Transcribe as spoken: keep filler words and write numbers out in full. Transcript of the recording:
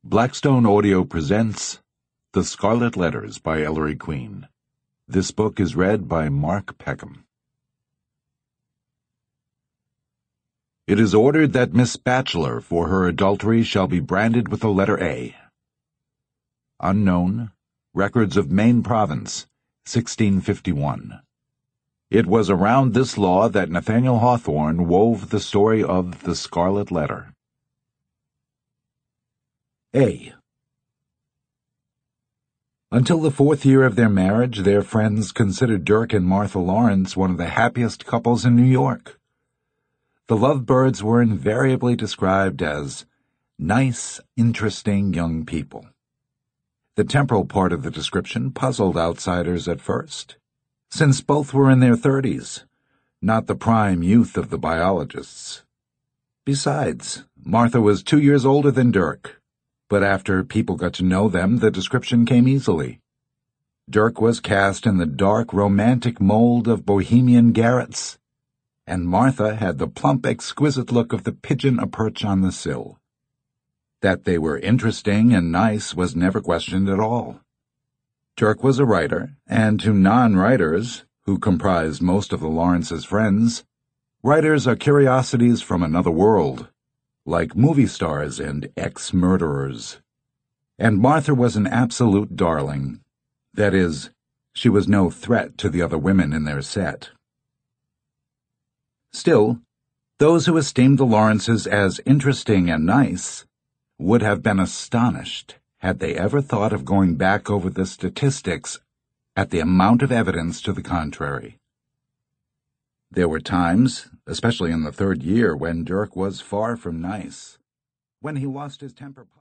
Blackstone Audio presents The Scarlet Letters by Ellery Queen. This book is read by Mark Peckham. It is ordered that Miss Batchelor for her adultery shall be branded with the letter A. Unknown. Records of Maine Province, sixteen fifty-one. It was around this law that Nathaniel Hawthorne wove the story of The Scarlet Letter. A. Until the fourth year of their marriage, their friends considered Dirk and Martha Lawrence one of the happiest couples in New York. The lovebirds were invariably described as nice, interesting young people. The temporal part of the description puzzled outsiders at first, since both were in their thirties, not the prime youth of the biologists. Besides, Martha was two years older than Dirk. But after people got to know them, the description came easily. Dirk was cast in the dark, romantic mold of bohemian garrets, and Martha had the plump, exquisite look of the pigeon a-perch on the sill. That they were interesting and nice was never questioned at all. Dirk was a writer, and to non-writers, who comprised most of the Lawrences' friends, writers are curiosities from another world, like movie stars and ex-murderers. And Martha was an absolute darling. That is, she was no threat to the other women in their set. Still, those who esteemed the Lawrences as interesting and nice would have been astonished had they ever thought of going back over the statistics at the amount of evidence to the contrary. There were times, especially in the third year, when Dirk was far from nice, when he lost his temper.